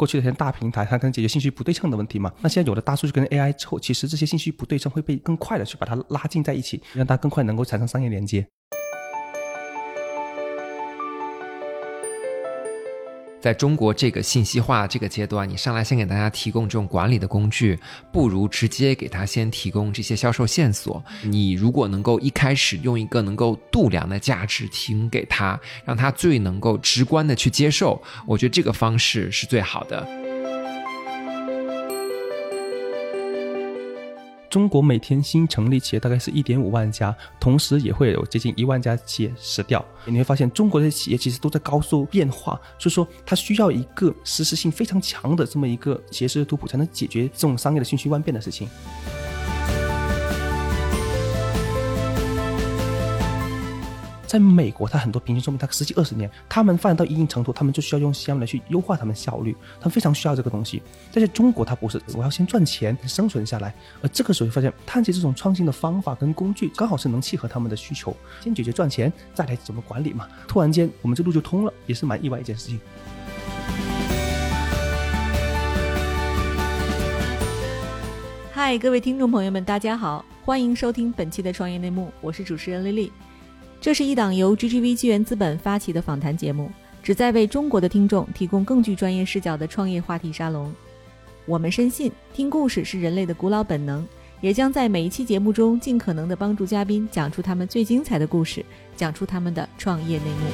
过去的一些大平台它可能解决信息不对称的问题嘛，那现在有了大数据跟 AI 之后，其实这些信息不对称会被更快的去把它拉近在一起，让它更快能够产生商业连接。 在中国这个信息化这个阶段，你上来先给大家提供这种管理的工具，不如直接给他先提供这些销售线索。你如果能够一开始用一个能够度量的价值提供给他，让他最能够直观的去接受，我觉得这个方式是最好的。 中国每天新成立企业大概是 1.5 万家，同时也会有接近1万家企业死掉。你会发现中国的企业其实都在高速变化，所以说它需要一个实时性非常强的这么一个企业式的图谱，才能解决这种商业的瞬息万变的事情。在美国，它很多平均寿命它10几20年，他们发展到一定程度，他们就需要用 CRM 来去优化他们效率，他们非常需要这个东西。但是中国它不是，我要先赚钱生存下来，而这个时候就发现探奇这种创新的方法跟工具刚好是能契合他们的需求，先解决赚钱，再来怎么管理嘛。突然间我们这路就通了，也是蛮意外一件事情。 嗨，各位听众朋友们大家好，欢迎收听本期的创业内幕，我是主持人丽丽。这是一档由 GGV 纪元资本发起的访谈节目，旨在为中国的听众提供更具专业视角的创业话题沙龙。我们深信听故事是人类的古老本能，也将在每一期节目中尽可能地帮助嘉宾讲出他们最精彩的故事，讲出他们的创业内幕。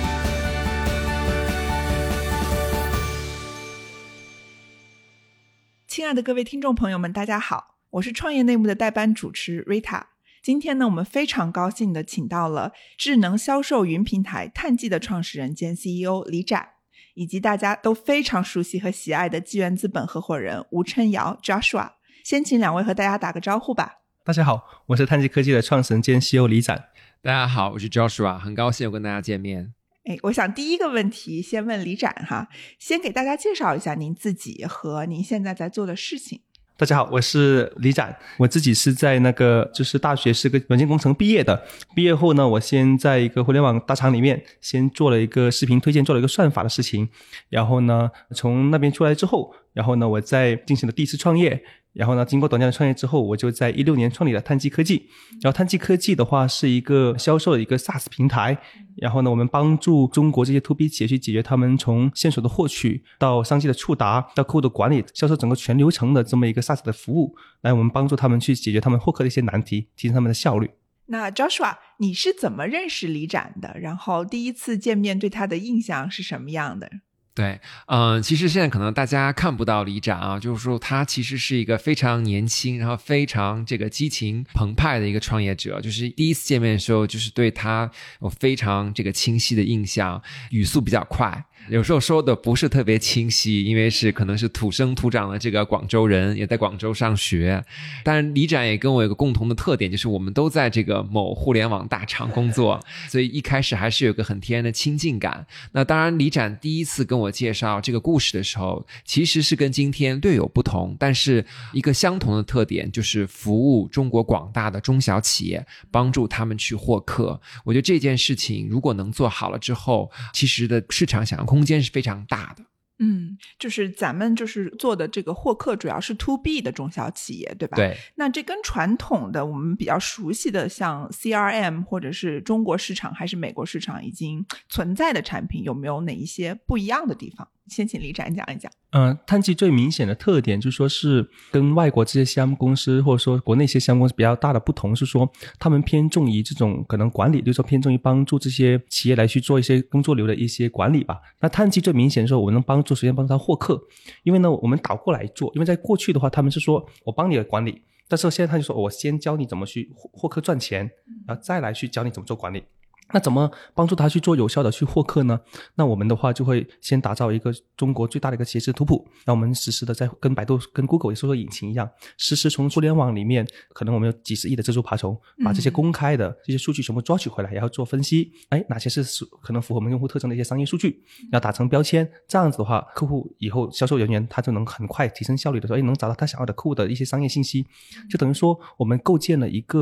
亲爱的各位听众朋友们大家好，我是创业内幕的代班主持 Rita。今天呢，我们非常高兴地请到了智能销售云平台探迹的创始人兼 CEO 李展，以及大家都非常熟悉和喜爱的纪元资本合伙人吴琛尧 Joshua。 先请两位和大家打个招呼吧。 大家好，我是探迹科技的创始人兼 CEO 李展。 大家好，我是 Joshua， 很高兴有跟大家见面。 我想第一个问题先问李展哈，先给大家介绍一下您自己和您现在在做的事情。 大家好，我是李展，我自己是在就是大学是个软件工程毕业的。毕业后呢，我先在一个互联网大厂里面先做了一个视频推荐，做了一个算法的事情。然后呢，从那边出来之后，然后呢，我再进行了第一次创业。然后呢，经过短暂的创业之后，我就在2016年创立了探迹科技。然后探迹科技的话是一个销售的一个 SaaS 平台。然后呢，我们帮助中国这些 To B 企业去解决他们从线索的获取到商机的触达到客户的管理，销售整个全流程的这么一个 SaaS 的服务，来我们帮助他们去解决他们获客的一些难题，提升他们的效率。 那 Joshua， 你是怎么认识李展的？然后第一次见面对他的印象是什么样的？ 对，其实现在可能大家看不到李展啊，就是说他其实是一个非常年轻，然后非常这个激情澎湃的一个创业者。就是第一次见面的时候，就是对他有非常这个清晰的印象，语速比较快，有时候说的不是特别清晰，因为可能是土生土长的这个广州人，也在广州上学。但是李展也跟我有个共同的特点，就是我们都在这个某互联网大厂工作，所以一开始还是有个很天然的亲近感。那当然李展第一次跟我介绍这个故事的时候，其实是跟今天略有不同，但是一个相同的特点就是服务中国广大的中小企业，帮助他们去获客。我觉得这件事情如果能做好了之后，其实的市场想象空间是非常大的。 就是咱们就是做的这个获客主要是 To B 的中小企业，对吧？ 对。 那这跟传统的我们比较熟悉的像 CRM 或者是中国市场还是美国市场已经存在的产品有没有哪一些不一样的地方？先请李展讲一讲。 探迹最明显的特点就是说是跟外国这些项目公司或者说国内一些项目公司比较大的不同是说，他们偏重于这种可能管理，就是说偏重于帮助这些企业来去做一些工作流的一些管理吧。那探迹最明显的时候，我们能帮助首先帮助他获客，因为呢我们倒过来做，因为在过去的话他们是说我帮你的管理，但是现在他就说我先教你怎么去获客赚钱，然后再来去教你怎么做管理。那怎么帮助他去做有效的去获客呢？那我们的话就会先打造一个中国最大的一个企业式图谱，让我们实时的在跟百度跟 Google 也搜索引擎一样，实时从互联网里面可能我们有几十亿的蜘蛛爬虫，把这些公开的这些数据全部抓取回来，然后做分析，哪些是可能符合我们用户特征的一些商业数据，要打成标签，这样子的话客户以后销售人员他就能很快提升效率的时候，能找到他想要的客户的一些商业信息，就等于说我们构建了一个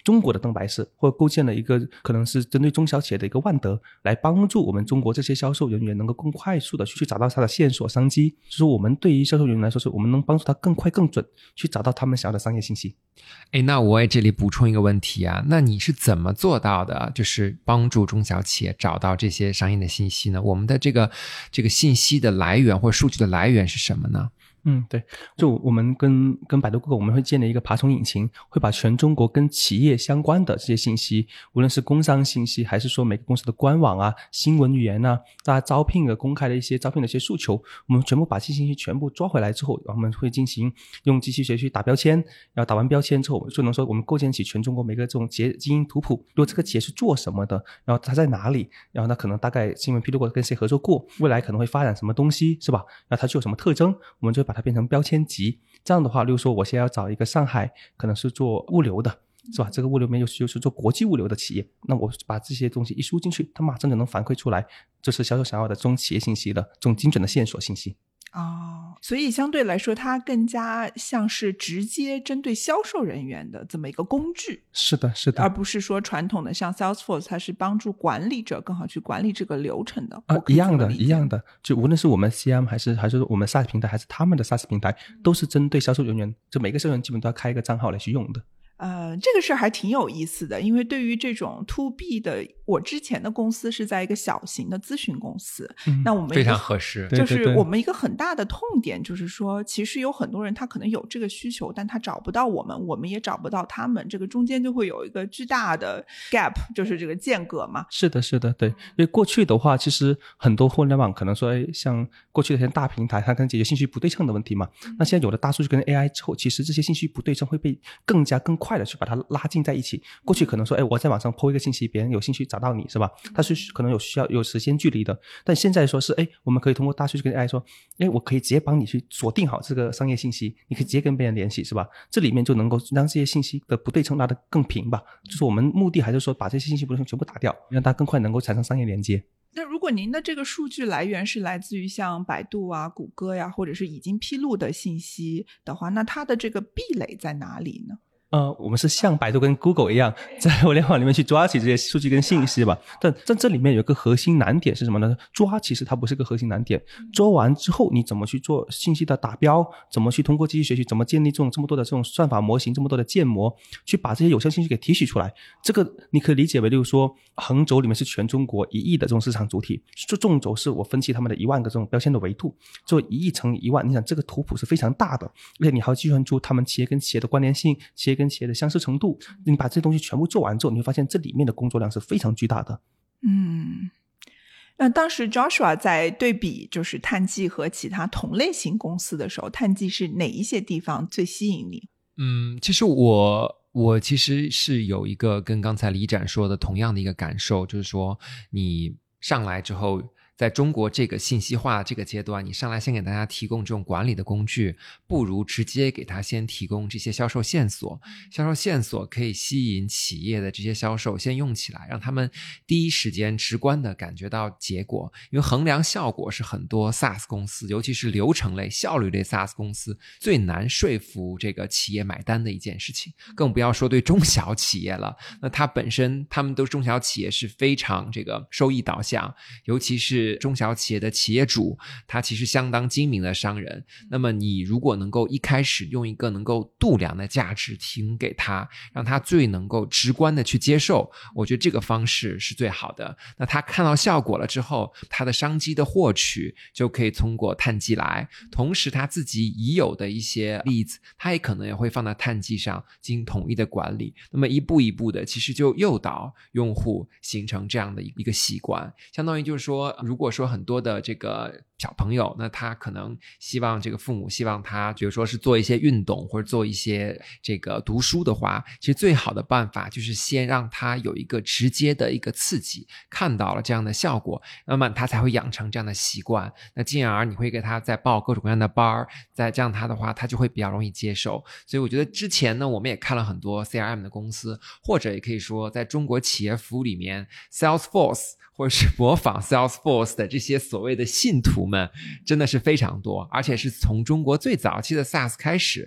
中国的灯白式，或者构建了一个可能是针对中小企业的一个万德，来帮助我们中国这些销售人员能够更快速的去找到他的线索商机。就是我们对于销售人员来说，是我们能帮助他更快更准去找到他们想要的商业信息。 那我也这里补充一个问题啊，那你是怎么做到的，就是帮助中小企业找到这些商业的信息呢？我们的这个信息的来源或者数据的来源是什么呢？ 对，就我们跟百度 Google 我们会建立一个爬虫引擎，会把全中国跟企业相关的这些信息，无论是工商信息还是说每个公司的官网啊、新闻语言啊、大家招聘的公开的一些招聘的一些诉求，我们全部把这些信息全部抓回来之后，我们会进行用机器学习去打标签，然后打完标签之后就能说我们构建起全中国每个这种企业经营图谱，如果这个企业是做什么的，然后它在哪里，然后它可能大概新闻披露过跟谁合作过，未来可能会发展什么东西，是吧？然后它具有什么特征，我们就会把它变成标签集。这样的话，例如说我现在要找一个上海可能是做物流的，是吧？这个物流里面又是做国际物流的企业，那我把这些东西一输进去，它马上就能反馈出来，就是销售想要的这种企业信息的这种精准的线索信息。 所以相对来说它更加像是直接针对销售人员的这么一个工具。 是的， 而不是说传统的像 Salesforce 它是帮助管理者更好去管理这个流程的。 一样的，就无论是我们 CM 还是我们 SaaS 平台还是他们的 SaaS 平台，都是针对销售人员，就每个销售人员基本都要开一个账号来去用的。 这个事儿还挺有意思的，因为对于这种 to B 的，我之前的公司是在一个小型的咨询公司，那我们非常合适， 就是我们一个很大的痛点就是说，其实有很多人他可能有这个需求，但他找不到我们，我们也找不到他们，这个中间就会有一个巨大的 gap， 就是这个间隔嘛。 是的，对，因为过去的话，其实很多互联网可能说，像过去的一些大平台，它可能解决信息不对称的问题嘛。那现在有了大数据跟 AI 之后，其实这些信息不对称会被更快的去把它拉近在一起。过去可能说我在网上 po 一个信息，别人有兴趣找到你，是吧？它是可能需要有时间距离的，但现在说是我们可以通过大数据跟 AI 说我可以直接帮你去锁定好这个商业信息，你可以直接跟别人联系，是吧？这里面就能够让这些信息的不对称拉得更平吧。就是我们目的还是说把这些信息不对称全部打掉，让它更快能够产生商业连接。 那如果您的这个数据来源是来自于像百度啊、谷歌呀，或者是已经披露的信息的话，那它的这个壁垒在哪里呢？ 我们是像百度跟 Google 一样，在互联网里面去抓起这些数据跟信息吧。但这里面有个核心难点是什么呢？抓其实它不是个核心难点，抓完之后你怎么去做信息的打标，怎么去通过机器学习，怎么建立这么多的这种算法模型，这么多的建模，去把这些有效信息给提取出来。这个你可以理解为，例如说横轴里面是全中国1亿的这种市场主体，纵轴是我分析他们的1万个这种标签的维度，做1亿乘以1万，你想这个图谱是非常大的，而且你还要计算出他们企业跟企业的关联性，企业跟企业的相似程度，你把这些东西全部做完之后，你会发现这里面的工作量是非常巨大的。 那当时 Joshua 在对比就是探记和其他同类型公司的时候，探记是哪一些地方最吸引你？ 其实我其实是有一个跟刚才李展说的同样的一个感受，就是说你上来之后，在中国这个信息化这个阶段，你上来先给大家提供这种管理的工具，不如直接给他先提供这些销售线索。销售线索可以吸引企业的这些销售先用起来，让他们第一时间直观的感觉到结果。因为衡量效果是很多 SaaS 公司，尤其是流程类、效率类 SaaS 公司最难说服这个企业买单的一件事情，更不要说对中小企业了。那它本身他们都中小企业是非常这个收益导向，尤其是中小企业的企业主，他其实相当精明的商人。那么你如果能够一开始用一个能够度量的价值提供给他，让他最能够直观的去接受，我觉得这个方式是最好的。那他看到效果了之后，他的商机的获取就可以通过探记来，同时他自己已有的一些例子，他也可能也会放在探记上进行统一的管理。那么一步一步的，其实就诱导用户形成这样的一个习惯。相当于就是说，如果说很多的这个小朋友，那他可能希望这个父母希望他比如说是做一些运动或者做一些这个读书的话，其实最好的办法就是先让他有一个直接的一个刺激，看到了这样的效果，那么他才会养成这样的习惯。那进而你会给他再报各种各样的班，再这样他的话他就会比较容易接受。所以我觉得之前呢，我们也看了很多 CRM 的公司，或者也可以说在中国企业服务里面 Salesforce或者是模仿 Salesforce 的这些所谓的信徒们真的是非常多，而且是从中国最早期的 SaaS 开始，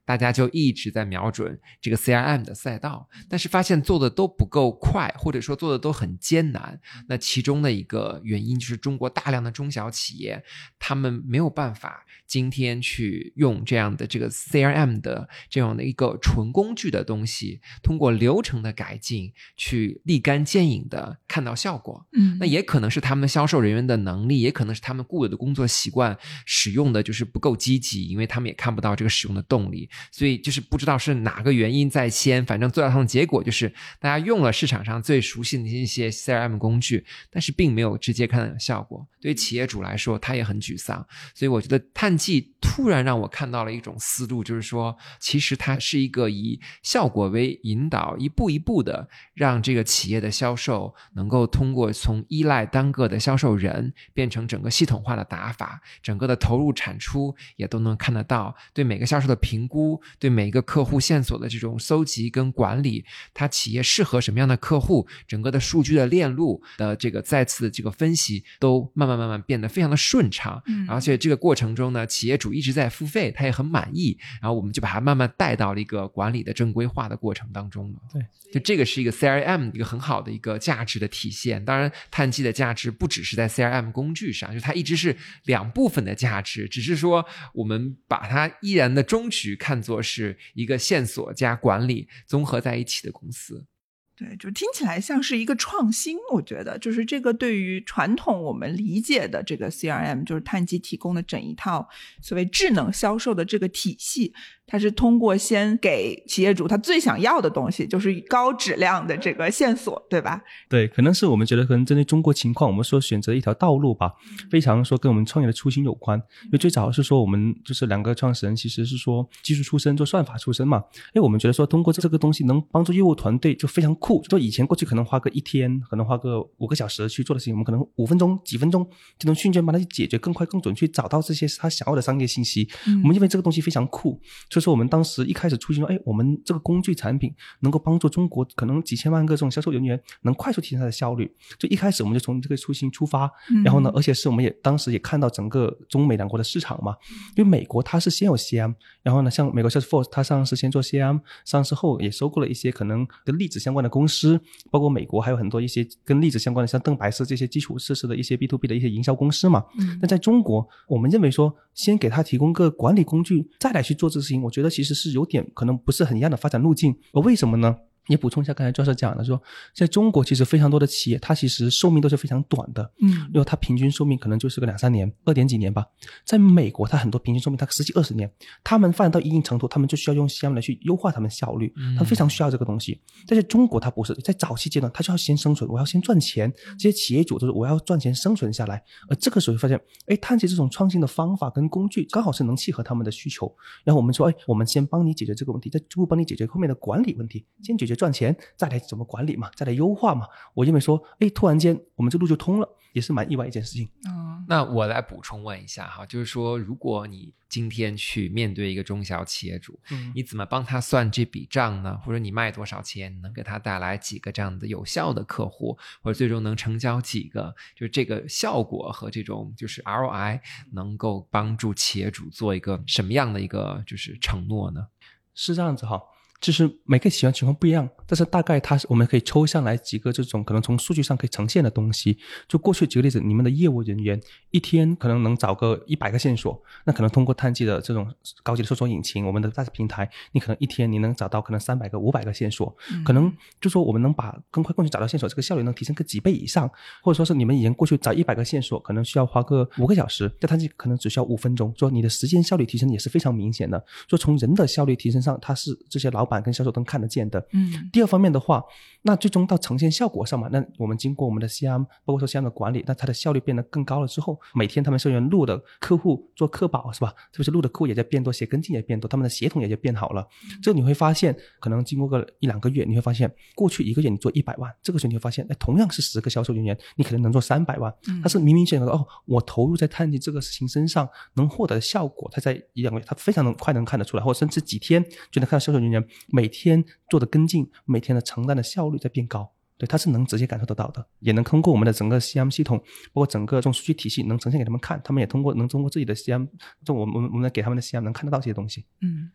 大家就一直在瞄准这个 CRM 的赛道，但是发现做的都不够快，或者说做的都很艰难。那其中的一个原因就是中国大量的中小企业，他们没有办法今天去用这样的这个 CRM 的这样的一个纯工具的东西，通过流程的改进去立竿见影的看到效果。那也可能是他们的销售人员的能力，也可能是他们固有的工作习惯使用的就是不够积极，因为他们也看不到这个使用的动力，所以就是不知道是哪个原因在先，反正最后的结果就是大家用了市场上最熟悉的一些 CRM 工具，但是并没有直接看到效果，对于企业主来说他也很沮丧。所以我觉得碳季突然让我看到了一种思路，就是说其实它是一个以效果为引导，一步一步的让这个企业的销售能够通过从依赖单个的销售人变成整个系统化的打法，整个的投入产出也都能看得到，对每个销售的评估，对每个客户线索的这种搜集跟管理，它企业适合什么样的客户，整个的数据的链路的这个再次的这个分析都慢慢变得非常的顺畅。而且这个过程中呢，企业主一直在付费，他也很满意，然后我们就把它慢慢带到了一个管理的正规化的过程当中了。 对， 就这个是一个 CRM 一个很好的一个价值的体现。当然碳季的价值不只是在 CRM 工具上，就它一直是两部分的价值，只是说我们把它依然的终局看作是一个线索加管理综合在一起的公司。 对，就听起来像是一个创新，我觉得就是这个对于传统我们理解的这个 CRM， 就是碳季提供的整一套所谓智能销售的这个体系，它是通过先给企业主他最想要的东西，就是高质量的这个线索，对吧？ 对，可能是我们觉得可能针对中国情况，我们说选择一条道路吧，非常说跟我们创业的初心有关。因为最早是说我们就是两个创始人其实是说技术出身，做算法出身嘛，因为我们觉得说通过这个东西能帮助业务团队就非常酷，就以前过去可能花个一天，可能花个5个小时去做的事情，我们可能5分钟几分钟就能瞬间帮他去解决，更快更准去找到这些他想要的商业信息。我们认为这个东西非常酷，所以说我们当时一开始初心说，我们这个工具产品能够帮助中国可能几千万个这种销售人员能快速提升他的效率，就一开始我们就从这个初心出发。然后呢，而且是我们也当时也看到整个中美两国的市场嘛，因为美国它是先有 CM， 然后呢像美国 Salesforce 它上市先做 CM， 上市后也收购了一些可能跟粒子相关的公司，包括美国还有很多一些跟粒子相关的像邓白氏这些基础设施的一些 B2B 的一些营销公司嘛。但在中国我们认为说先给他提供个管理工具再来去做这个事情，我觉得其实是有点可能不是很一样的发展路径。而为什么呢？也补充一下刚才教授讲的说，在中国其实非常多的企业它其实寿命都是非常短的，因为它平均寿命可能就是个2-3年2点几年吧。在美国它很多平均寿命它10几20年，他们发展到一定程度他们就需要用 CRM 来去优化他们效率，他们非常需要这个东西。但是中国它不是，在早期阶段它就要先生存，我要先赚钱，这些企业主就是我要赚钱生存下来。而这个时候发现碳季这种创新的方法跟工具刚好是能契合他们的需求，然后我们说我们先帮你解决这个问题，再逐步帮你解决后面的管理问题，先解决赚钱再来怎么管理嘛，再来优化嘛。我认为说突然间我们这路就通了，也是蛮意外一件事情。 那我来补充问一下哈，就是说如果你今天去面对一个中小企业主，你怎么帮他算这笔账呢？或者你卖多少钱能给他带来几个这样的有效的客户，或者最终能成交几个，就是这个效果和这种就是 ROI 能够帮助企业主做一个什么样的一个就是承诺呢？ 是这样子哈，就是每个企业情况不一样，但是大概我们可以抽象来几个这种可能从数据上可以呈现的东西。就过去举个例子，你们的业务人员一天可能能找个100个线索，那可能通过碳季的这种高级的搜索引擎，我们的大平台，你可能一天你能找到可能300个500个线索，可能就说我们能把更快更准找到线索，这个效率能提升个几倍以上。或者说是你们以前过去找100个线索可能需要花个5个小时，在碳季可能只需要5分钟，说你的时间效率提升也是非常明显的。说从人的效率提升上，它是这些老板跟销售都能看得见的。第二方面的话，那最终到呈现效果上嘛，那我们经过我们的 CRM 包括说 CRM 的管理，那它的效率变得更高了之后，每天他们收员录的客户做客保是吧，是不是录的客户也在变多，写跟进也变多，他们的协同也就变好了。这个你会发现可能经过个1-2个月，你会发现过去1个月你做100万，这个时候你会发现同样是10个销售人员，你可能能做300万。它是明明显的我投入在碳季这个事情身上能获得的效果，它在1-2个月它非常快能看得出来，或者甚至几天就能看到销售人员每天做的跟进，每天的承担的效率在变高。对，它是能直接感受得到的，也能通过我们的整个 CRM 系统，包括整个这种数据体系能呈现给他们看，他们也能通过自己的 CRM， 我们给他们的 CRM 能看得到这些东西。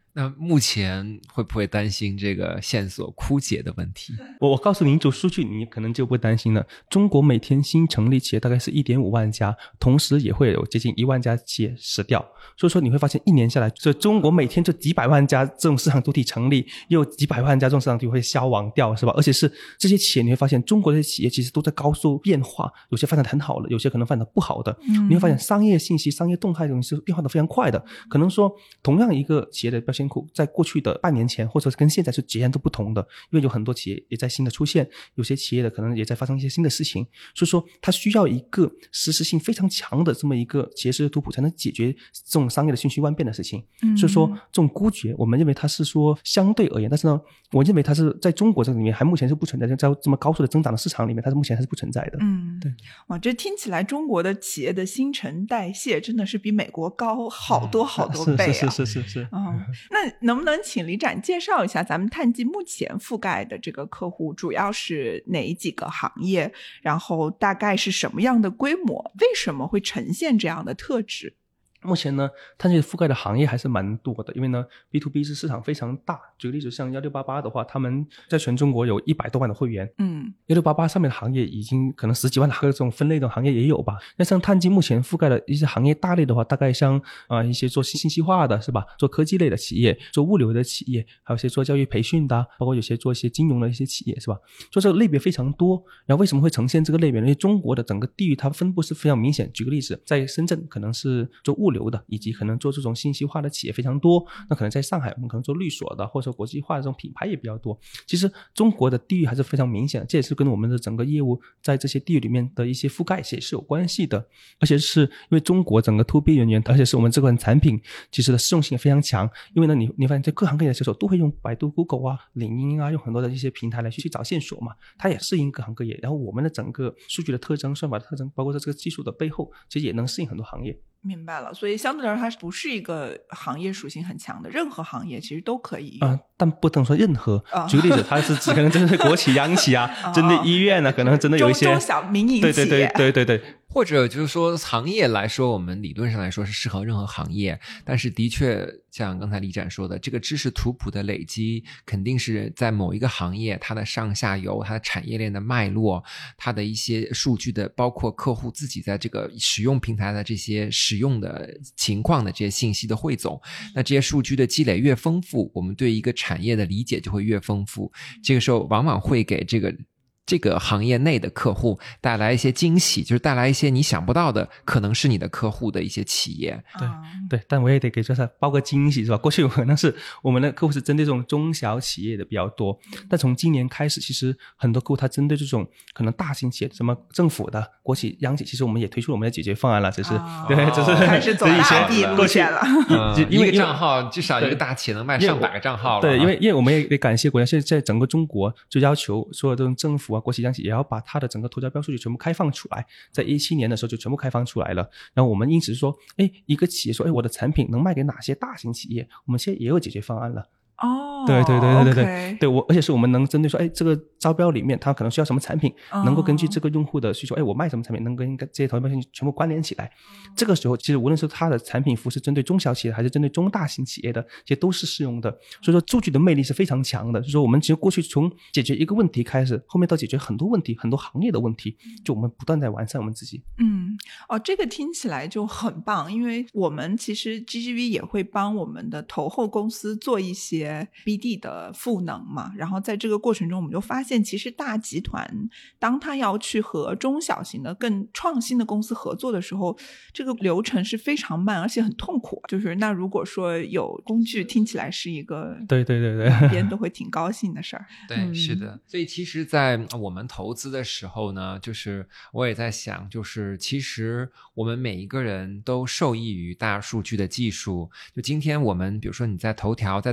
那目前会不会担心这个线索枯竭的问题？ 我告诉您，就数据你可能就不担心了。中国每天新成立企业大概是 1.5 万家，同时也会有接近1万家企业死掉。所以说你会发现1年下来，这中国每天就几百万家这种市场主体成立，又有几百万家这种市场主体会消亡掉，是吧？而且是这些企业，你会发现中国这些企业其实都在高速变化，有些发展很好的，有些可能发展不好的。你会发现商业信息、商业动态这种是变化的非常快的。可能说同样一个企业的标签库，在过去的半年前或者跟现在是截然都不同的，因为有很多企业也在新的出现，有些企业的可能也在发生一些新的事情，所以说它需要一个实时性非常强的这么一个企业式的图谱，才能解决这种商业的瞬息万变的事情。所以说这种孤绝我们认为它是说相对而言，但是呢我认为它是在中国这里面还目前是不存在，在这么高速的增长的市场里面，它是目前还是不存在的。对。 哇，这听起来中国的企业的新陈代谢真的是比美国高好多好多倍啊！ 是。 那能不能请李展介绍一下咱们探迹目前覆盖的这个客户主要是哪几个行业，然后大概是什么样的规模，为什么会呈现这样的特质？ 目前呢，探迹覆盖的行业还是蛮多的，因为呢 B2B 是市场非常大。举个例子，像1688的话，他们在全中国有100多万的会员，1688上面的行业已经可能10几万的这种分类的行业也有吧。那像探迹目前覆盖的一些行业大类的话，大概像一些做信息化的是吧，做科技类的企业，做物流的企业，还有一些做教育培训的，包括有些做一些金融的一些企业是吧，所以这个类别非常多。然后为什么会呈现这个类别呢？因为中国的整个地域它分布是非常明显。举个例子，在深圳可能是做物流的，以及可能做这种信息化的企业非常多，那可能在上海我们可能做律所的，或者说国际化的这种品牌也比较多。其实中国的地域还是非常明显的，这也是跟我们的整个业务在这些地域里面的一些覆盖也是有关系的。而且是因为中国整个 to B 人员，而且是我们这款产品其实的适用性也非常强。因为呢你发现在各行各业的销售都会用百度 Google 啊、领英啊，用很多的一些平台来去找线索嘛，它也适应各行各业。然后我们的整个数据的特征、算法的特征，包括这个技术的背后，其实也能适应很多行业。 明白了，所以相对来说它不是一个行业属性很强的，任何行业其实都可以用。 但不能说任何。举个例子，它是只可能针对国企央企啊，针对医院啊，可能真的有一些中小民营企业。 对。 或者就是说行业来说，我们理论上来说是适合任何行业，但是的确像刚才李展说的，这个知识图谱的累积肯定是在某一个行业它的上下游、它的产业链的脉络、它的一些数据的，包括客户自己在这个使用平台的这些使用的情况的这些信息的汇总。那这些数据的积累越丰富，我们对一个产业的理解就会越丰富，这个时候往往会给这个行业内的客户带来一些惊喜，就是带来一些你想不到的可能是你的客户的一些企业。 对，但我也得给这包个惊喜是吧？过去可能是我们的客户是针对这种中小企业的比较多，但从今年开始，其实很多客户他针对这种可能大型企业，什么政府的、国企、央企，其实我们也推出了我们的解决方案了，只是对，只是开始走大 B 路线了。 一个账号至少一个大企业能卖上百个账号了。 对，因为我们也得感谢国家，现在在整个中国就要求所有这种政府啊、国企、央企也要把它的整个投交标数据全部开放出来，在17年的时候就全部开放出来了。然后我们因此说，一个企业说，我的产品能卖给哪些大型企业，我们现在也有解决方案了。对，而且是我们能针对说，这个招标里面它可能需要什么产品，能够根据这个用户的需求，我卖什么产品能跟这些投标信息全部关联起来。这个时候其实无论是它的产品服是针对中小企业还是针对中大型企业的，其实都是适用的。所以说数据的魅力是非常强的，就是说我们其实过去从解决一个问题开始，后面到解决很多问题，很多行业的问题，就我们不断在完善我们自己。 这个听起来就很棒，因为我们其实 GGV 也会帮我们的投后公司做一些BD 的赋能嘛，然后在这个过程中我们就发现，其实大集团当他要去和中小型的更创新的公司合作的时候，这个流程是非常慢而且很痛苦。就是那如果说有工具，听起来是一个对两边都会挺高兴的事儿。 对，是的。所以其实在我们投资的时候呢，就是我也在想，就是其实我们每一个人都受益于大数据的技术。就今天我们比如说你在头条、在抖音上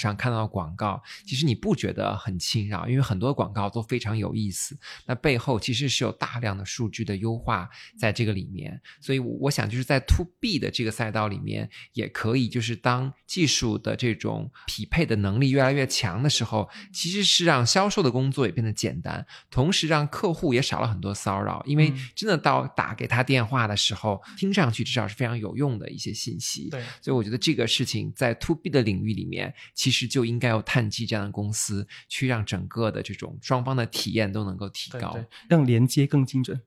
上看到的广告，其实你不觉得很侵扰，因为很多广告都非常有意思，那背后其实是有大量的数据的优化在这个里面。所以我想就是在 to B 的这个赛道里面也可以，就是当技术的这种匹配的能力越来越强的时候，其实是让销售的工作也变得简单，同时让客户也少了很多骚扰，因为真的到打给他电话的时候，听上去至少是非常有用的一些信息。 对， 所以我觉得这个事情在 to B 的领域里面，其实就应该有碳基这样的公司去让整个的这种双方的体验都能够提高， 对，让连接更精准。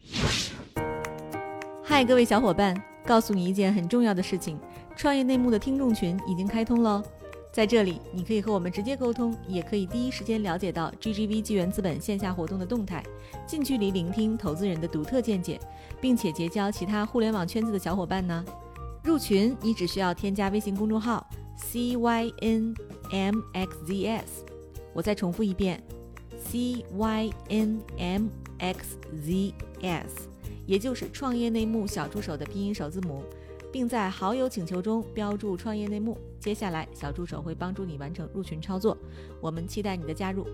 嗨，各位小伙伴，告诉你一件很重要的事情，创业内幕的听众群已经开通了。在这里你可以和我们直接沟通，也可以第一时间了解到 GGV 纪元资本线下活动的动态，近距离聆听投资人的独特见解，并且结交其他互联网圈子的小伙伴呢。入群你只需要添加微信公众号 CYNMXZS， 我再重复一遍 CYNMXZS， 也就是创业内幕小助手的拼音首字母，并在好友请求中标注创业内幕，接下来小助手会帮助你完成入群操作，我们期待你的加入。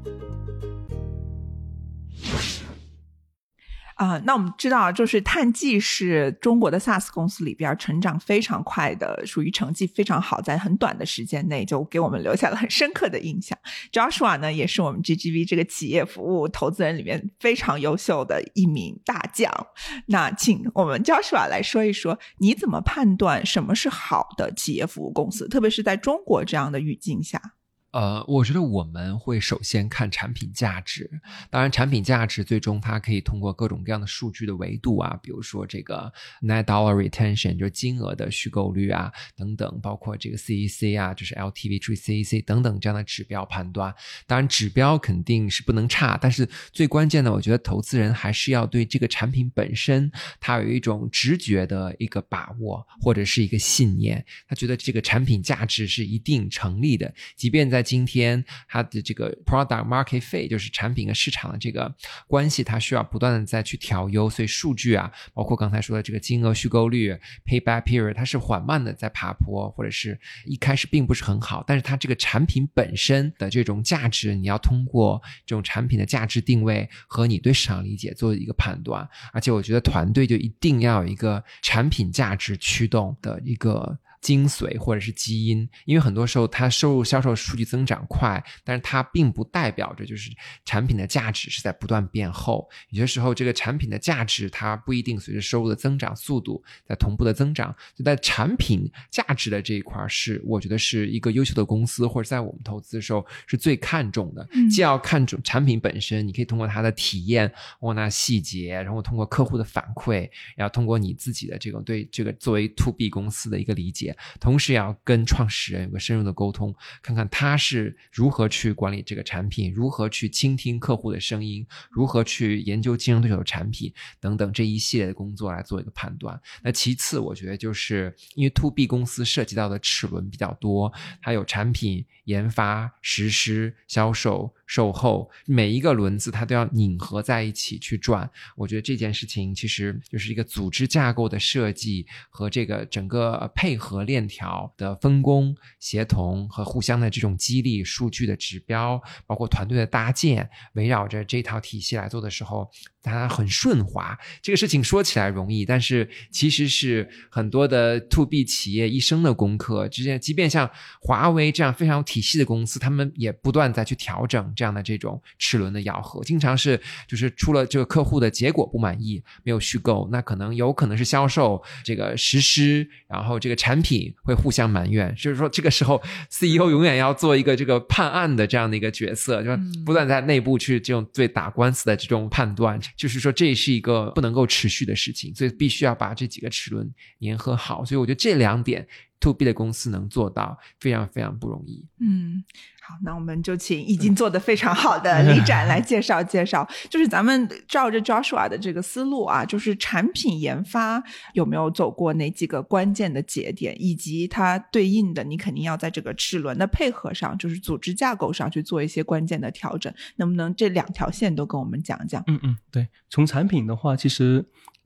那我们知道就是碳基是中国的 SaaS 公司里边成长非常快的，属于成绩非常好，在很短的时间内就给我们留下了很深刻的印象。 Joshua 呢也是我们 GGV 这个企业服务投资人里面非常优秀的一名大将。那请我们 Joshua 来说一说，你怎么判断什么是好的企业服务公司，特别是在中国这样的语境下？ 我觉得我们会首先看产品价值，当然产品价值最终它可以通过各种各样的数据的维度啊，比如说这个 Net Dollar Retention 就是金额的续购率啊等等，包括这个 CEC 啊就是 LTV 除以 CEC 等等这样的指标判断。当然指标肯定是不能差，但是最关键的我觉得投资人还是要对这个产品本身它有一种直觉的一个把握或者是一个信念，他觉得这个产品价值是一定成立的，即便在今天它的这个 product market fit 就是产品跟市场的这个关系，它需要不断的再去调优，所以数据啊包括刚才说的这个金额续购率 payback period 它是缓慢的在爬坡，或者是一开始并不是很好，但是它这个产品本身的这种价值，你要通过这种产品的价值定位和你对市场理解做一个判断。而且我觉得团队就一定要有一个产品价值驱动的一个精髓或者是基因，因为很多时候它收入销售数据增长快，但是它并不代表着就是产品的价值是在不断变厚，有些时候这个产品的价值它不一定随着收入的增长速度在同步的增长，就在产品价值的这一块是我觉得是一个优秀的公司或者在我们投资的时候是最看重的。既要看重产品本身，你可以通过它的体验那细节，然后通过客户的反馈，然后通过你自己的这种对这个作为 to B 公司的一个理解，同时也要跟创始人有个深入的沟通，看看他是如何去管理这个产品，如何去倾听客户的声音，如何去研究竞争对手的产品等等这一系列的工作来做一个判断。那其次我觉得就是因为 to B 公司涉及到的齿轮比较多，它有产品研发、实施、销售、售后，每一个轮子它都要拧合在一起去转。我觉得这件事情其实就是一个组织架构的设计和这个整个配合链条的分工协同和互相的这种激励，数据的指标包括团队的搭建，围绕着这套体系来做的时候它很顺滑。这个事情说起来容易，但是其实是很多的 to B 企业一生的功课，即便像华为这样非常有体系的公司，他们也不断在去调整这样的这种齿轮的咬合，经常是就是出了这个客户的结果不满意没有续购，那有可能是销售这个实施，然后这个产品会互相埋怨，就是说这个时候 CEO 永远要做一个这个判案的这样的一个角色，就不断在内部去这种对打官司的这种判断，就是说这是一个不能够持续的事情，所以必须要把这几个齿轮粘合好。所以我觉得这两点 to B 的公司能做到非常非常不容易。 好，那我们就请已经做得非常好的李展来介绍介绍，就是咱们照着 Joshua 的这个思路啊，就是产品研发有没有走过哪几个关键的节点，以及它对应的你肯定要在这个齿轮的配合上，就是组织架构上去做一些关键的调整，能不能这两条线都跟我们讲讲？ 对，从产品的话，其实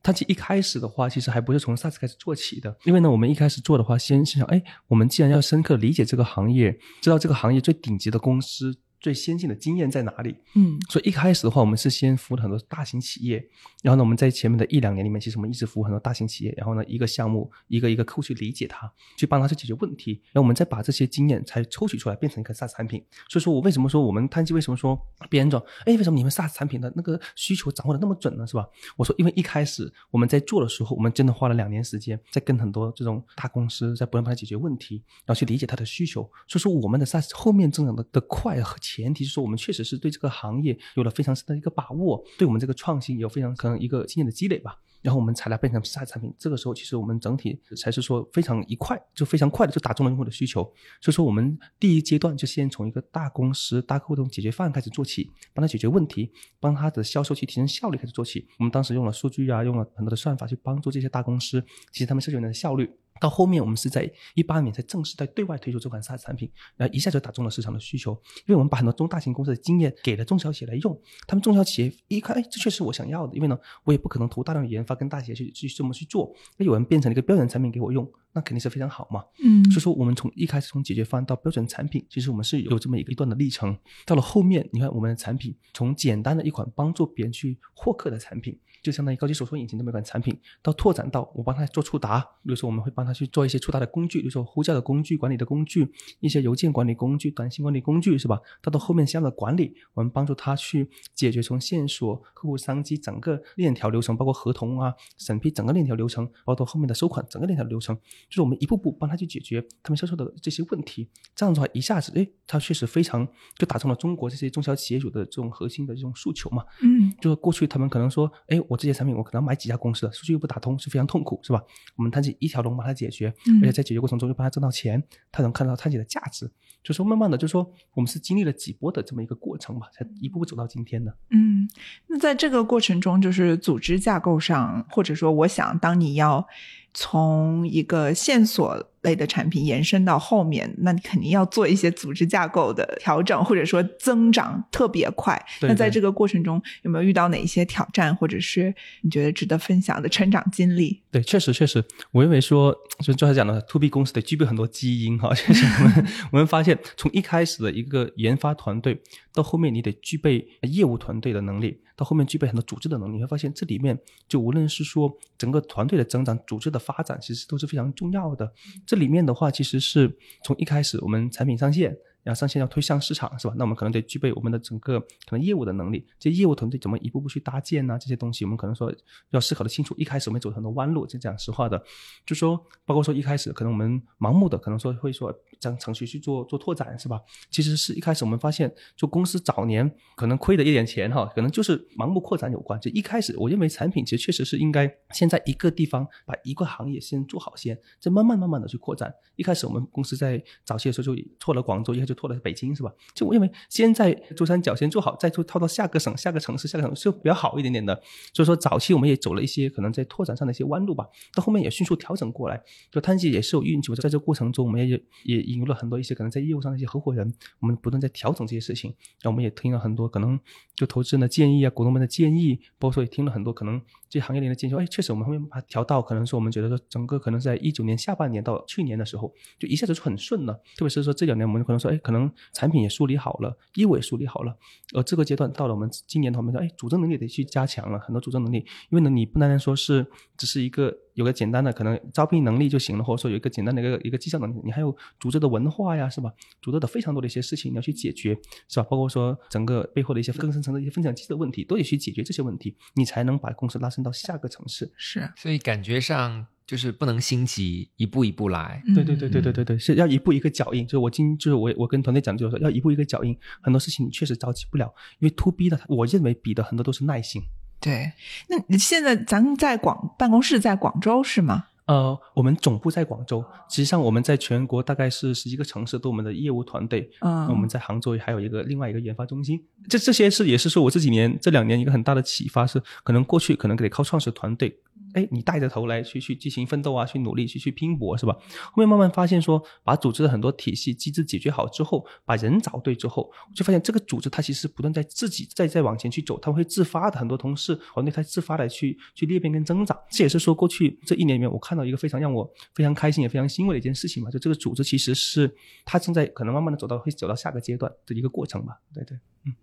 它其实一开始的话其实还不是从 SaaS 开始做起的，因为呢我们一开始做的话先是想我们既然要深刻理解这个行业，知道这个行业最顶级的公司最先进的经验在哪里。所以一开始的话我们是先服务很多大型企业，然后呢我们在前面的1-2年里面其实我们一直服务很多大型企业，然后呢一个项目一个客户去理解它，去帮他去解决问题，然后我们再把这些经验才抽取出来变成一个 SaaS 产品。所以说我为什么说我们探基为什么说别人说为什么你们 SaaS 产品的那个需求掌握的那么准呢，是吧？我说因为一开始我们在做的时候我们真的花了2年时间在跟很多这种大公司在不断帮他解决问题，然后去理解他的需求。所以说我们的 SaaS 后面增长的快和前提是说我们确实是对这个行业有了非常深的一个把握，对我们这个创新有非常可能一个经验的积累吧，然后我们才来变成 SaaS 产品。这个时候其实我们整体才是说非常快的就打中了用户的需求。所以说我们第一阶段就先从一个大公司大客户的解决方案开始做起，帮他解决问题，帮他的销售去提升效率开始做起。我们当时用了数据用了很多的算法去帮助这些大公司提升他们销售员的效率。到后面我们是在18年才正式在对外推出这款 SaaS 产品，然后一下就打中了市场的需求。因为我们把很多中大型公司的经验给了中小企业来用，他们中小企业一看这确实我想要的，因为呢我也不可能投大量的研发跟大企业去这么去做，那有人变成了一个标准产品给我用，那肯定是非常好嘛。所以说我们从一开始从解决方案到标准产品，其实我们是有这么一段的历程。到了后面你看我们的产品从简单的一款帮助别人去获客的产品，就相当于高级搜索引擎这么一款产品，到拓展到我帮他做触达，比如说我们会帮他去做一些触达的工具，比如说呼叫的工具、管理的工具，一些邮件管理工具、短信管理工具，是吧？到后面项目的管理，我们帮助他去解决从线索、客户商机整个链条流程，包括合同审批整个链条流程，包括后面的收款整个链条流程，就是我们一步步帮他去解决他们销售的这些问题。这样的话一下子他确实非常就打中了中国这些中小企业主的这种核心的这种诉求嘛。就是过去他们可能说我这些产品我可能买几家公司的数据又不打通，是非常痛苦，是吧？我们探基一条龙帮他解决，而且在解决过程中又帮他挣到钱，他能看到探基的价值。就说慢慢的就说我们是经历了几波的这么一个过程吧，才一步步走到今天的。 那在这个过程中就是组织架构上，或者说我想当你要从一个线索类的产品延伸到后面，那你肯定要做一些组织架构的调整，或者说增长特别快。 对对， 那在这个过程中有没有遇到哪一些挑战，或者是你觉得值得分享的成长经历？ 对，确实我认为说就刚才讲的 To B 公司得具备很多基因确实我们发现从一开始的一个研发团队到后面你得具备业务团队的能力，到后面具备很多组织的能力，你会发现这里面就无论是说整个团队的增长、组织的发展其实都是非常重要的。这里面的话其实是从一开始我们产品上线，然后上线要推向市场，是吧？那我们可能得具备我们的整个可能业务的能力，这些业务团队怎么一步步去搭建这些东西我们可能说要思考的清楚。一开始我们走很多弯路，这讲实话的，就说包括说一开始可能我们盲目的可能说会说将程序去做拓展，是吧？其实是一开始我们发现就公司早年可能亏的一点钱可能就是盲目扩展有关。就一开始我认为产品其实确实是应该先在一个地方把一个行业先做好，先再慢慢的去扩展。一开始我们公司在早期的时候就拓了广州，一开始就拓了北京，是吧？就我认为先在珠三角先做好，再套到下个省、下个城市就比较好一点点的。所以说早期我们也走了一些可能在拓展上的一些弯路吧，到后面也迅速调整过来。就探基也是有运气，在这个过程中我们也引入了很多一些可能在业务上的一些合伙人，我们不断在调整这些事情。然后我们也听了很多可能就投资人的建议股东们的建议，包括说也听了很多可能这些行业里的建议，说确实我们后面把它调到可能说我们觉得说整个可能在19年下半年到去年的时候就一下子就很顺了。特别是说这2年我们可能说可能产品也梳理好了，业务也梳理好了，而这个阶段到了我们今年的话，我们说组织能力得去加强了，很多组织能力。因为呢你不单单说是只是有个简单的可能招聘能力就行了，或者说有一个简单的一个绩效能力，你还有组织的文化呀，是吧？组织的非常多的一些事情你要去解决，是吧？包括说整个背后的一些更深层的一些分享机制的问题都得去解决，这些问题你才能把公司拉升到下个城市。 是， 所以感觉上就是不能心急，一步一步来。 对，是要一步一个脚印。就是我跟团队讲，就是说要一步一个脚印，很多事情你确实着急不了，因为 To B 的我认为比的很多都是耐心。 对，那你现在咱们在办公室在广州是吗？ 我们总部在广州，实际上我们在全国大概是10几个城市都有我们的业务团队。我们在杭州还有另外一个研发中心。这些也是说我这2年一个很大的启发，是可能过去可能得靠创始团队你带着头来去进行奋斗啊，去努力去拼搏，是吧？后面慢慢发现说，把组织的很多体系机制解决好之后，把人找对之后，就发现这个组织它其实不断在自己再往前去走，它会自发的，很多同事团队它自发的去裂变跟增长。这也是说过去这1年里面我看到一个非常让我非常开心也非常欣慰的一件事情嘛，就这个组织其实是它正在可能慢慢的会走到下个阶段的一个过程吧。对对。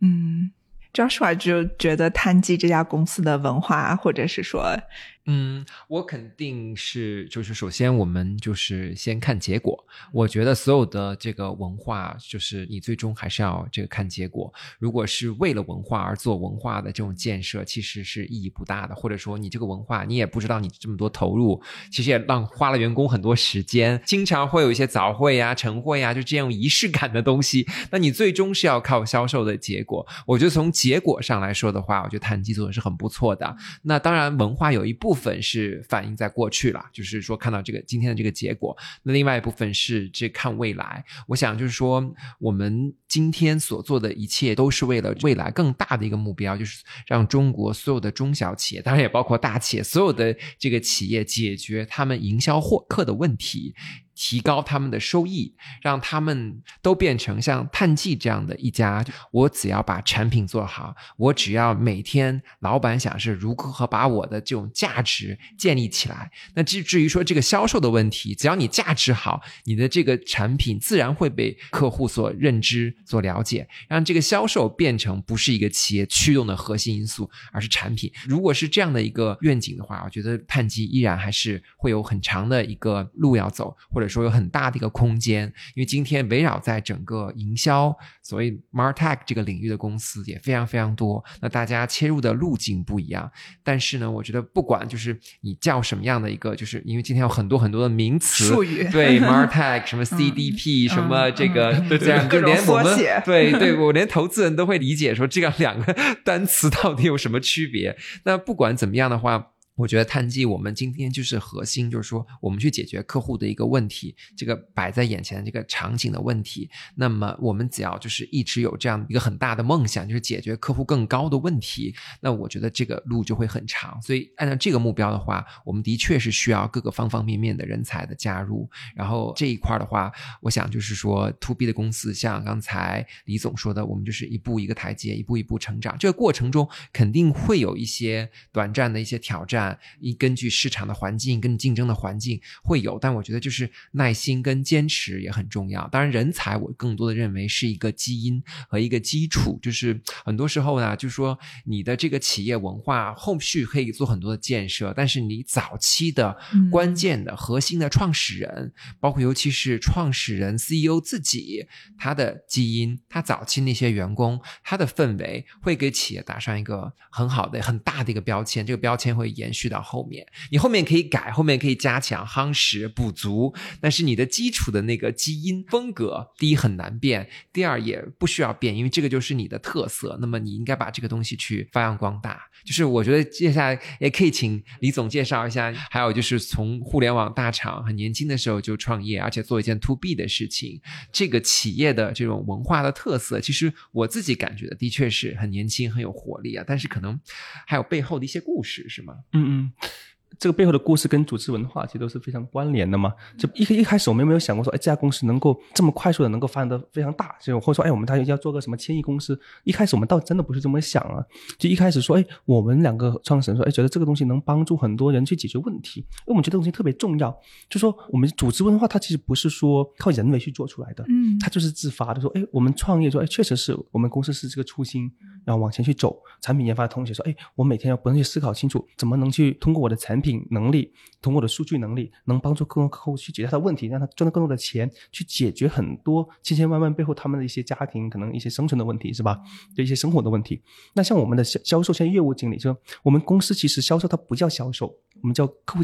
Joshua 就觉得碳基这家公司的文化，或者是说我肯定是就是首先我们就是先看结果。我觉得所有的这个文化就是你最终还是要这个看结果。如果是为了文化而做文化的这种建设，其实是意义不大的，或者说你这个文化你也不知道你这么多投入，其实也花了员工很多时间，经常会有一些早会啊晨会啊就这样仪式感的东西，那你最终是要靠销售的结果。我觉得从结果上来说的话，我觉得碳基做的是很不错的。那当然文化有一部分是反映在过去了，就是说看到这个今天的这个结果，那另外一部分是这看未来。我想就是说我们今天所做的一切都是为了未来更大的一个目标，就是让中国所有的中小企业，当然也包括大企业，所有的这个企业解决他们营销获客的问题，提高他们的收益，让他们都变成像碳基这样的一家，我只要把产品做好，我只要每天老板想是如何把我的这种价值建立起来。那至于说这个销售的问题，只要你价值好，你的这个产品自然会被客户所认知所了解，让这个销售变成不是一个企业驱动的核心因素，而是产品。如果是这样的一个愿景的话，我觉得碳基依然还是会有很长的一个路要走，或者说有很大的一个空间。因为今天围绕在整个营销所谓 MarTech 这个领域的公司也非常非常多，那大家切入的路径不一样。但是呢我觉得不管就是你叫什么样的一个，就是因为今天有很多很多的名词术语， 对 MarTech 什么 CDP 什么这个这样，就连我们对我连投资人都会理解说这样两个单词到底有什么区别。那不管怎么样的话，我觉得碳基我们今天就是核心，就是说我们去解决客户的一个问题，这个摆在眼前的这个场景的问题。那么我们只要就是一直有这样一个很大的梦想，就是解决客户更高的问题，那我觉得这个路就会很长。所以按照这个目标的话，我们的确是需要各个方方面面的人才的加入。然后这一块的话，我想就是说 To B 的公司像刚才李总说的，我们就是一步一个台阶，一步一步成长。这个过程中肯定会有一些短暂的一些挑战，根据市场的环境跟竞争的环境会有，但我觉得就是耐心跟坚持也很重要。当然人才我更多的认为是一个基因和一个基础，就是很多时候呢就是说你的这个企业文化后续可以做很多的建设，但是你早期的关键的核心的创始人，包括尤其是创始人 CEO 自己，他的基因，他早期那些员工，他的氛围会给企业打上一个很好的很大的一个标签，这个标签会延续到后面，你后面可以改，后面可以加强夯实补足，但是你的基础的那个基因风格，第一很难变，第二也不需要变，因为这个就是你的特色，那么你应该把这个东西去发扬光大。就是我觉得接下来也可以请李总介绍一下，还有就是从互联网大厂很年轻的时候就创业，而且做一件 To B 的事情，这个企业的这种文化的特色，其实我自己感觉的确是很年轻很有活力啊，但是可能还有背后的一些故事是吗？ 这个背后的故事跟组织文化其实都是非常关联的嘛。就一开始我们没有想过说，这家公司能够这么快速的能够发展得非常大，就或者说，我们大家要做个什么1000亿公司。一开始我们倒真的不是这么想啊，就一开始说，我们两个创始人说，觉得这个东西能帮助很多人去解决问题，因为我们觉得这个东西特别重要。就说我们组织文化它其实不是说靠人为去做出来的，它就是自发的说，我们创业说，确实是我们公司是这个初心，然后往前去走。产品研发的同学说，我每天要不断去思考清楚，怎么能去通过我的产品能力，通过我的数据能力，能帮助更多客户去解决他的问题，让他赚到更多的钱，去解决很多千千万万背后他们的一些家庭可能一些生存的问题，是吧？就一些生活的问题。那像我们的销售现在业务经理，就我们公司其实销售它不叫销售，我们叫客户经理。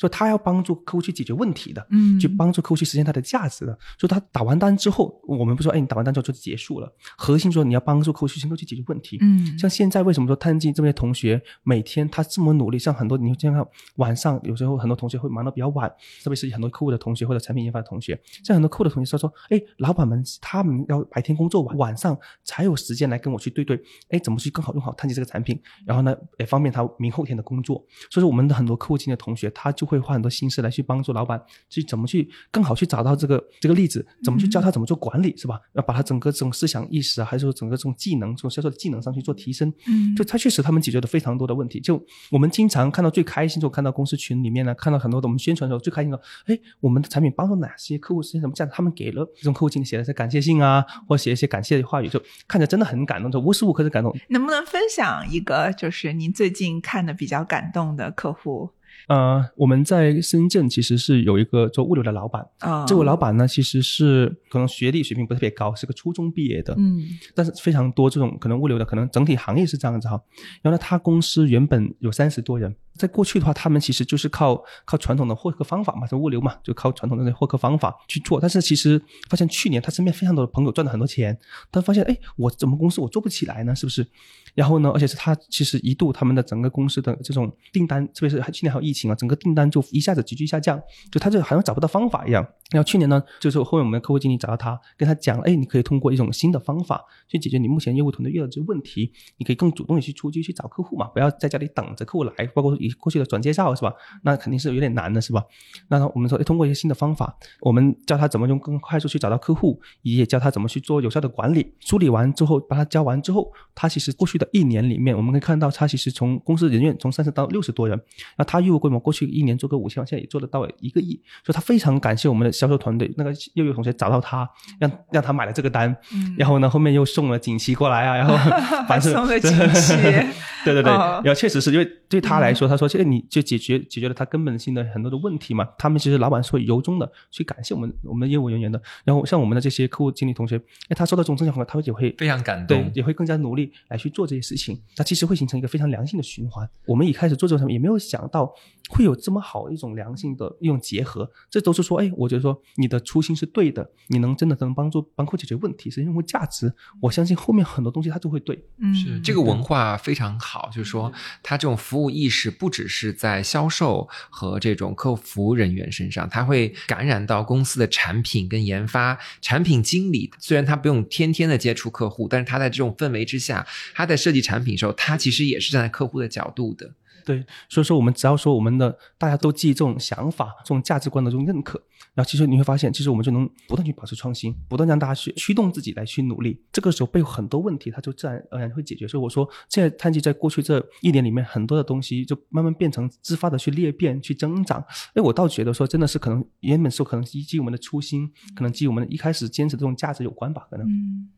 所以他要帮助客户去解决问题的，去帮助客户去实现他的价值的。所以他打完单之后，我们不说你打完单之后就结束了，核心说你要帮助客户去解决问题。像现在为什么说探技这些同学每天他这么努力，像很多你看晚上有时候很多同学会忙得比较晚，特别是很多客户的同学或者产品研发的同学，像很多客户的同学说老板们他们要白天工作完，晚上才有时间来跟我去对怎么去更好用好探技这个产品，然后呢也方便他明后天的工作。所以说我们的很多客户经理的同学他就会花很多心思来去帮助老板去怎么去更好去找到这个例子，怎么去教他怎么做管理，是吧？要把他整个这种思想意识还是说整个这种技能，这种销售的技能上去做提升。就他确实他们解决了非常多的问题。就我们经常看到最开心，就看到公司群里面呢，看到很多的我们宣传的时候最开心的我们的产品帮助哪些客户实现什么价值，他们给了这种客户经理写的些感谢信啊，或写一些感谢的话语，就看着真的很感动，就无时无刻是感动。 能不能分享一个就是您最近看的比较感动的客户？ 我们在深圳其实是有一个做物流的老板，这位老板呢其实是可能学历水平不是特别高，是个初中毕业的，但是非常多这种可能物流的可能整体行业是这样子哈。然后呢他公司原本有30多人，在过去的话他们其实就是靠传统的获客方法嘛，就物流嘛，就靠传统的获客方法去做。但是其实发现去年他身边非常多的朋友赚了很多钱，但发现我怎么公司我做不起来呢，是不是？然后呢而且是他其实一度他们的整个公司的这种订单，特别是去年还有疫情啊，整个订单就一下子急剧下降，就他就好像找不到方法一样。然后去年呢就是后面我们的客户经理找到他，跟他讲你可以通过一种新的方法去解决你目前业务团队遇到的这个问题，你可以更主动的去出击去找客户嘛，不要在家里等着客户来，包括以过去的转介绍是吧，那肯定是有点难的是吧。那我们说通过一些新的方法，我们教他怎么用更快速去找到客户，也教他怎么去做有效的管理。梳理完之后把他教完之后，他其实过去的1年里面我们可以看到他其实从公司人员从30到60多人，那他业务规模过去1年做个5000万，现在也做得到1个亿。所以他非常感谢我们的销售团队，那个业务同学找到他，让他买了这个单，然后呢后面又送了锦旗过来啊，然后反正送了锦旗对，然后确实是因为对他来说，他说你就解决了他根本性的很多的问题嘛。他们其实老板是会由衷的去感谢我们的业务人员的。然后像我们的这些客户经理同学，他收到这种正向反馈，他也会非常感动， 对，也会更加努力来去做这些事情。它其实会形成一个非常良性的循环。我们一开始做这个产品也没有想到会有这么好一种良性的一种结合，这都是说我觉得说你的初心是对的，你真的能帮客户解决问题，实现用户价值，我相信后面很多东西它都会对。 是这个文化非常好，就是说它这种服务意识不只是在销售和这种客服人员身上，它会感染到公司的产品跟研发。产品经理虽然他不用天天的接触客户，但是他在这种氛围之下，他在设计产品的时候，他其实也是站在客户的角度的。 对，所以说我们只要说我们的大家都基于这种想法这种价值观的这种认可，然后其实你会发现其实我们就能不断去保持创新，不断让大家去驱动自己来去努力，这个时候背后很多问题它就自然而然会解决。所以我说现在探技在过去这1年里面很多的东西就慢慢变成自发的去裂变去增长。我倒觉得说真的是可能原本是可能基于我们的初心，可能基于我们一开始坚持的这种价值有关吧，可能。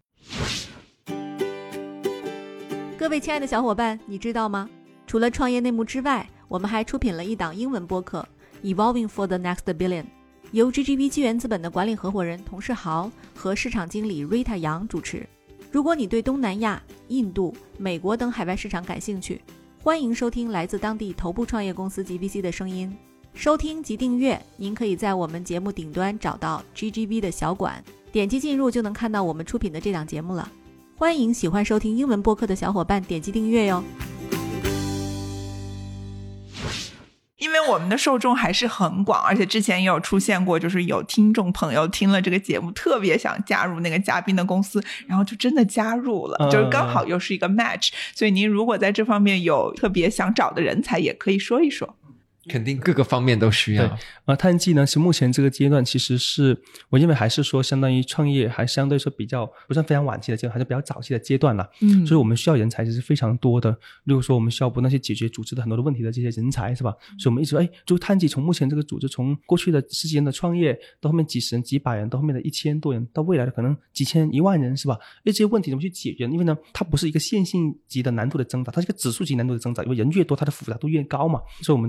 各位亲爱的小伙伴，你知道吗？除了创业内幕之外，我们还出品了一档英文播客 Evolving for the Next Billion， 由 GGV 纪元资本的管理合伙人童世豪和市场经理 Rita 杨主持。如果你对东南亚、印度、美国等海外市场感兴趣，欢迎收听来自当地头部创业公司 GVC 的声音。收听及订阅，您可以在我们节目顶端找到 GGV 的小馆，点击进入就能看到我们出品的这档节目了。欢迎喜欢收听英文播客的小伙伴点击订阅哟。 因为我们的受众还是很广，而且之前也有出现过，就是有听众朋友听了这个节目特别想加入那个嘉宾的公司，然后就真的加入了，就是刚好又是一个 match。所以您如果在这方面有特别想找的人才，也可以说一说。 肯定各个方面都需要。 对，探技呢是目前这个阶段其实是我认为还是说相当于创业还相对说比较不算非常晚期的阶段，还是比较早期的阶段了。所以我们需要人才其实非常多的，例如说我们需要不断去解决组织的很多的问题的这些人才，是吧？所以我们一直说就探技从目前这个组织从过去的10几年的创业到后面几十人几百人到后面的1000多人到未来的可能几千1万人，是吧？这些问题怎么去解决？因为呢它不是一个线性级的难度的增长，它是一个指数级难度的增长，因为人越多它的复杂度越高嘛。所以我们这段时间一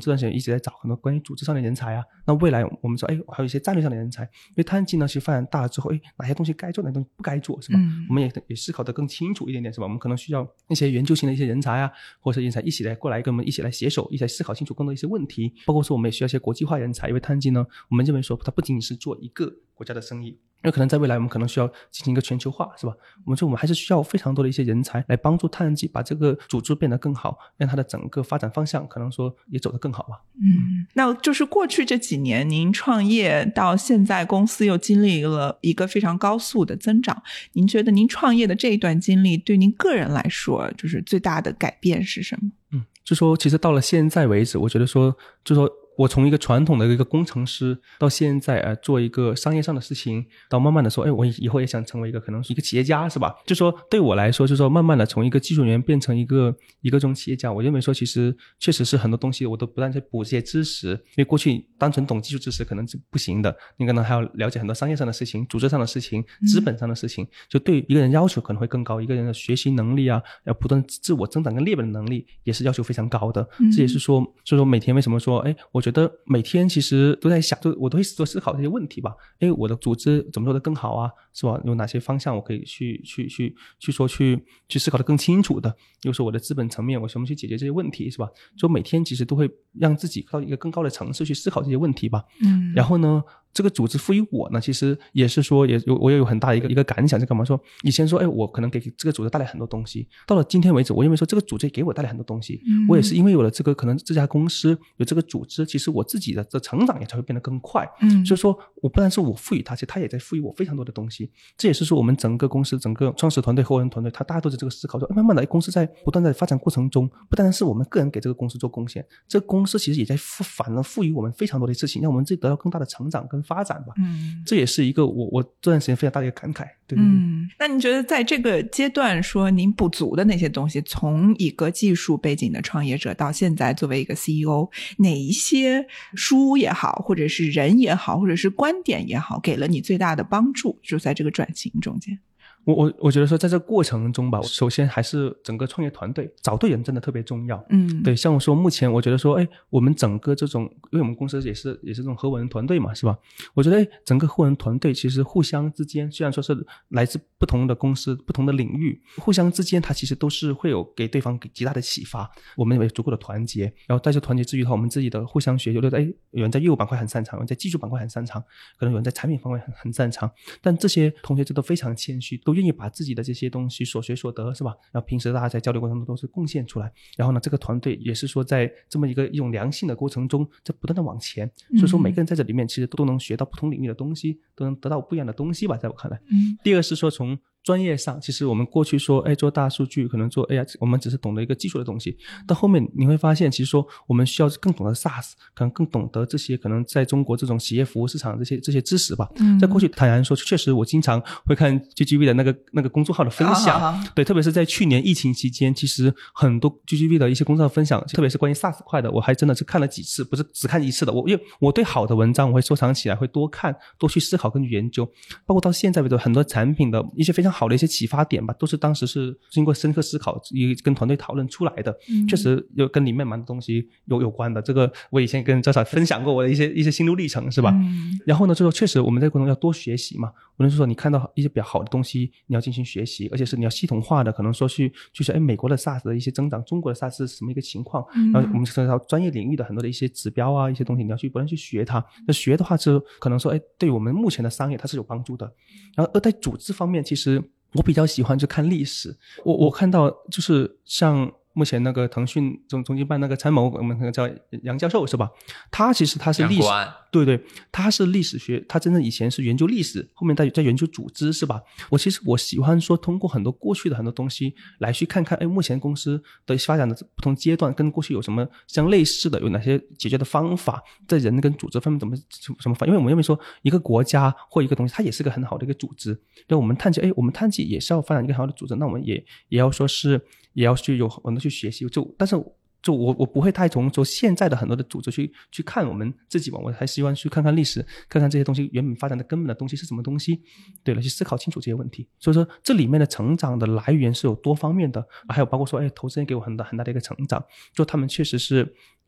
直在找很多关于组织上的人才啊。那未来我们说还有一些战略上的人才，因为碳基呢其实发展大了之后哪些东西该做哪些东西不该做是吧，我们也思考得更清楚一点点是吧，我们可能需要一些研究型的一些人才啊，或者是人才一起来过来跟我们一起来携手，一起来思考清楚更多一些问题，包括说我们也需要一些国际化人才，因为碳基呢我们认为说它不仅仅是做一个国家的生意，因为可能在未来我们可能需要进行一个全球化是吧，我们说我们还是需要非常多的一些人才来帮助碳基把这个组织变得更好，让它的整个发展方向可能说也走得更好吧。 那就是过去这几年您创业到现在公司又经历了一个非常高速的增长，您觉得您创业的这一段经历对您个人来说就是最大的改变是什么？ 就说其实到了现在为止，我觉得说就说我从一个传统的一个工程师到现在做一个商业上的事情，到慢慢的说我以后也想成为一个可能一个企业家是吧，就说对我来说就说慢慢的从一个技术人员变成一个这种企业家，我认为说其实确实是很多东西我都不断在补这些知识，因为过去单纯懂技术知识可能是不行的，你可能还要了解很多商业上的事情，组织上的事情，资本上的事情，就对一个人要求可能会更高，一个人的学习能力啊，要不断自我增长跟裂变的能力也是要求非常高的。这也是说所以说每天为什么说我觉得每天其实都在想，我都会做思考这些问题吧，我的组织怎么做得更好啊，是吧，有哪些方向我可以去思考得更清楚的，比如说我的资本层面我怎么去解决这些问题是吧，所以每天其实都会让自己到一个更高的层次去思考这些问题吧。然后呢这个组织赋予我呢，其实也是说我也有很大的一个感想，是干嘛说以前说我可能给这个组织带来很多东西，到了今天为止我认为说这个组织也给我带来很多东西，我也是因为有了这个可能这家公司有这个组织，其实我自己的这成长也才会变得更快。所以说我不但是我赋予它，其实它也在赋予我非常多的东西。这也是说我们整个公司整个创始团队合伙人团队大家都是这个思考，说慢慢的公司在不断在发展过程中，不单是我们个人给这个公司做贡献，这个公司其实也在反而赋予我们非常多的事情，让我们自己得到更大的成长跟发展吧。这也是一个我这段时间非常大的一个感慨。对。 那你觉得在这个阶段说您补足的那些东西，从一个技术背景的创业者到现在作为一个 CEO， 哪一些书也好，或者是人也好，或者是观点也好，给了你最大的帮助，就在这个转型中间？ 我觉得说在这个过程中吧，首先还是整个创业团队找对人真的特别重要。对，像我说目前我觉得说我们整个这种，因为我们公司也是这种合伙人团队嘛是吧，我觉得整个合伙人团队其实互相之间虽然说是来自不同的公司不同的领域，互相之间它其实都是会有给对方极大的启发，我们有足够的团结，然后在这团结之余的话，我们自己的互相学习，有人在业务板块很擅长，有人在技术板块很擅长，可能有人在产品方面很擅长，但这些同学这都非常谦虚，都愿意把自己的这些东西所学所得是吧，然后平时大家在交流过程中都是贡献出来，然后呢这个团队也是说在这么一种良性的过程中在不断的往前，所以说每个人在这里面其实都能学到不同领域的东西，都能得到不一样的东西吧，在我看来。第二个是说从专业上，其实我们过去说做大数据可能做 AI 我们只是懂得一个技术的东西，到后面你会发现其实说我们需要更懂得 SaaS， 可能更懂得这些可能在中国这种企业服务市场这些知识吧。在过去坦然说确实我经常会看 GGV 的那个公众号的分享，对，特别是在去年疫情期间，其实很多 GGV 的一些公众号分享，特别是关于 SaaS 块的，我还真的是看了几次，不是只看一次的，因为我对好的文章我会收藏起来，会多看多去思考跟研究，包括到现在为止很多产品的一些非常好的一些启发点吧，都是当时是经过深刻思考跟团队讨论出来的，确实有跟里面蛮多东西有关的，这个我以前跟赵嫂分享过我的一些心路历程是吧。然后呢就说确实我们在过程中要多学习嘛，无论是说你看到一些比较好的东西你要进行学习，而且是你要系统化的可能说去说美国的 SaaS 的一些增长，中国的 SaaS 是什么一个情况，然后我们涉及到专业领域的很多的一些指标啊一些东西，你要去不断去学它，那学的话就可能说对我们目前的商业它是有帮助的。然后而在组织方面，其实我比较喜欢就看历史，我看到就是像目前那个腾讯中经办那个参谋，我们叫杨教授是吧，他其实他是历史，对，他是历史学，他真正以前是研究历史，后面在研究组织是吧。其实我喜欢说通过很多过去的很多东西来去看看目前公司的发展的不同阶段跟过去有什么相类似的，有哪些解决的方法，在人跟组织方面怎么因为我们认为说一个国家或一个东西它也是个很好的一个组织，那我们碳基也是要发展一个很好的组织，那我们也要说是也要去有很多去学习，但是我不会太从现在的很多的组织去看我们自己，我还希望去看看历史，看看这些东西原本发展的根本的东西是什么东西，对了，去思考清楚这些问题。所以说这里面的成长的来源是有多方面的，还有包括说投资人给我很大的一个成长，就他们确实是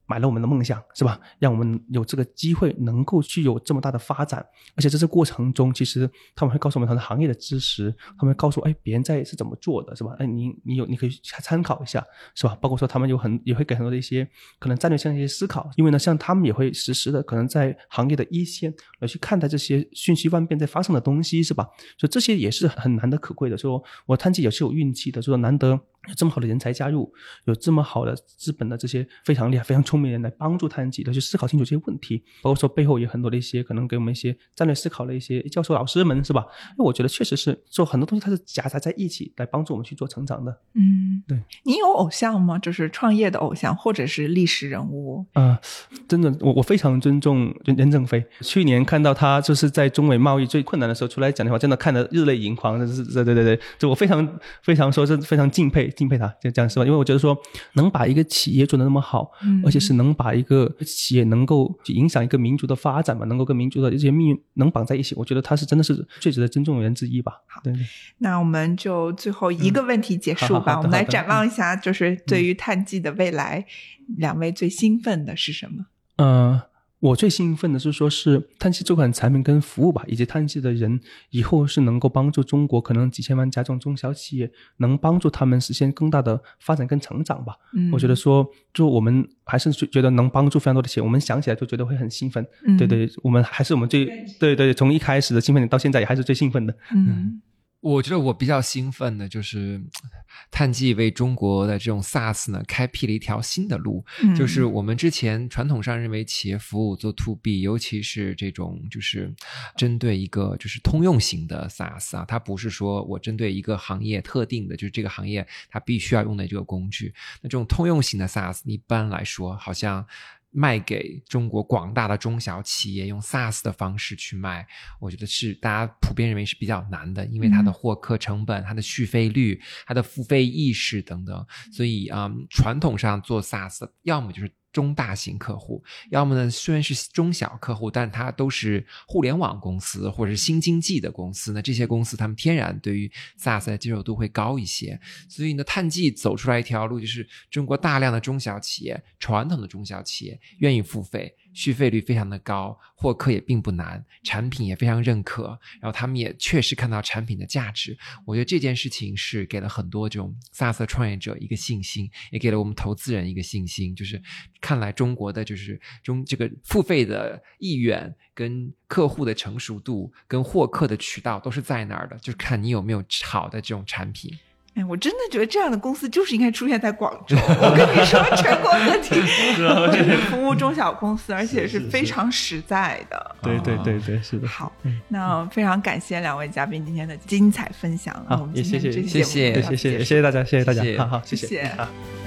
买了我们的梦想，是吧？让我们有这个机会能够去有这么大的发展。而且在这过程中，其实他们会告诉我们他的行业的知识，他们会告诉别人是怎么做的，是吧？你可以参考一下，是吧？包括说他们也会给很多的一些可能战略性的一些思考，因为呢，像他们也会实时的可能在行业的一线来去看待这些瞬息万变在发生的东西，是吧？所以这些也是很难得可贵的。所以我探计也是有运气的，就是难得有这么好的人才加入，有这么好的资本的这些非常厉害非常聪明的人来帮助探计的去思考清楚这些问题，包括说背后有很多的一些可能给我们一些战略思考的一些教授老师们，是吧？因为我觉得确实是做很多东西它是夹杂在一起来帮助我们去做成长的。对。 你有偶像吗？就是创业的偶像或者是历史人物？ 真的我非常尊重任正非，去年看到他就是在中美贸易最困难的时候出来讲的话，真的看得热泪盈眶，对，就我非常说是非常敬佩他这样说，因为我觉得说能把一个企业做得那么好，而且是能把一个企业能够影响一个民族的发展嘛，能够跟民族的这些命运能绑在一起，我觉得他是真的是最值得尊重的人之一吧。对， 那我们就最后一个问题结束吧，我们来展望一下，就是对于探计的未来，两位最兴奋的是什么？ 我最兴奋的是说是探计这款产品跟服务吧，以及探计的人以后是能够帮助中国可能几千万家这种中小企业，能帮助他们实现更大的发展跟成长吧。我觉得说就我们还是觉得能帮助非常多的企业，我们想起来就觉得会很兴奋。对，我们还是我们对从一开始的兴奋点到现在也还是最兴奋的。 我觉得我比较兴奋的就是探计为中国的这种 SaaS 呢开辟了一条新的路。就是我们之前传统上认为企业服务做 to B， 尤其是这种就是针对一个就是通用型的 SaaS 它不是说我针对一个行业特定的，就是这个行业它必须要用的这个工具。那这种通用型的 SaaS 一般来说好像卖给中国广大的中小企业，用 SaaS 的方式去卖，我觉得是大家普遍认为是比较难的，因为它的获客成本、它的续费率、它的付费意识等等。所以传统上做 SaaS 要么就是中大型客户，要么呢虽然是中小客户，但它都是互联网公司或者是新经济的公司，那这些公司他们天然对于 SaaS 的接受度会高一些。所以呢，探计走出来一条路，就是中国大量的中小企业，传统的中小企业愿意付费，续费率非常的高，获客也并不难，产品也非常认可，然后他们也确实看到产品的价值。我觉得这件事情是给了很多这种 SaaS 的创业者一个信心，也给了我们投资人一个信心，就是看来中国的就是这个付费的意愿跟客户的成熟度跟获客的渠道都是在那儿的，就是看你有没有好的这种产品。 我真的觉得这样的公司就是应该出现在广州。我跟你说，全国各地就是服务中小公司，而且是非常实在的。 对，是的。 好，那非常感谢两位嘉宾今天的精彩分享。 好，也谢谢大家， 谢谢大家，好，谢谢。